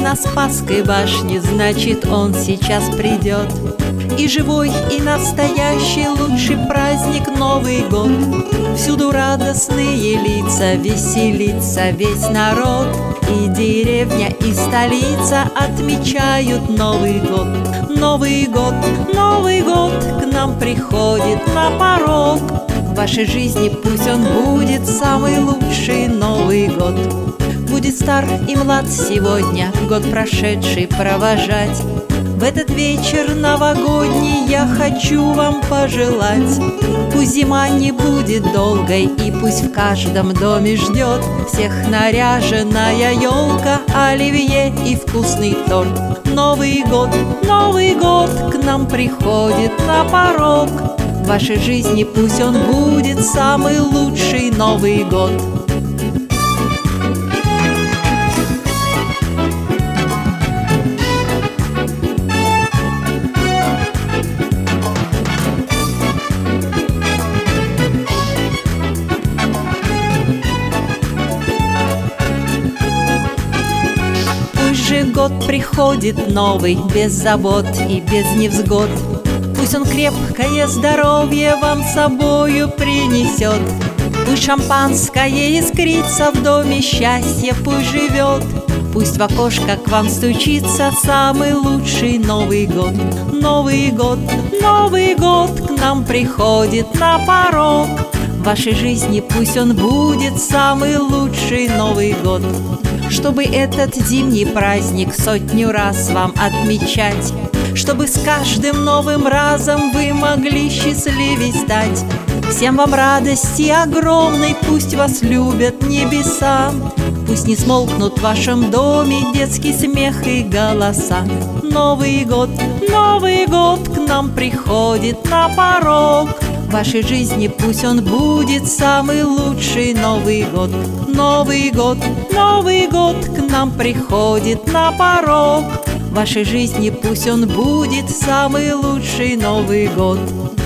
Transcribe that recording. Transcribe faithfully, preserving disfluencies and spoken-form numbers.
на Спасской башне, значит, он сейчас придет. И живой, и настоящий лучший праздник Новый год. Всюду радостные лица, веселится весь народ. И деревня, и столица отмечают Новый год. Новый год, Новый год к нам приходит на порог. В вашей жизни пусть он будет самый лучший Новый год. Будет стар и млад сегодня, год прошедший провожать. В этот вечер новогодний я хочу вам пожелать. Пусть зима не будет долгой, и пусть в каждом доме ждет всех наряженная елка, оливье и вкусный торт. Новый год, Новый год к нам приходит на порог. В вашей жизни пусть он будет самый лучший Новый год. Год приходит новый, без забот и без невзгод. Пусть он крепкое здоровье вам с собою принесет. Пусть шампанское искрится в доме, счастье пусть живет. Пусть в окошко к вам стучится самый лучший Новый год. Новый год, Новый год к нам приходит на порог. В вашей жизни пусть он будет самый лучший Новый год. Чтобы этот зимний праздник сотню раз вам отмечать, чтобы с каждым новым разом вы могли счастливей стать. Всем вам радости огромной, пусть вас любят небеса. Пусть не смолкнут в вашем доме детский смех и голоса. Новый год, Новый год к нам приходит на порог. В вашей жизни пусть он будет самый лучший Новый год. Новый год, Новый год к нам приходит на порог. В вашей жизни пусть он будет самый лучший Новый год.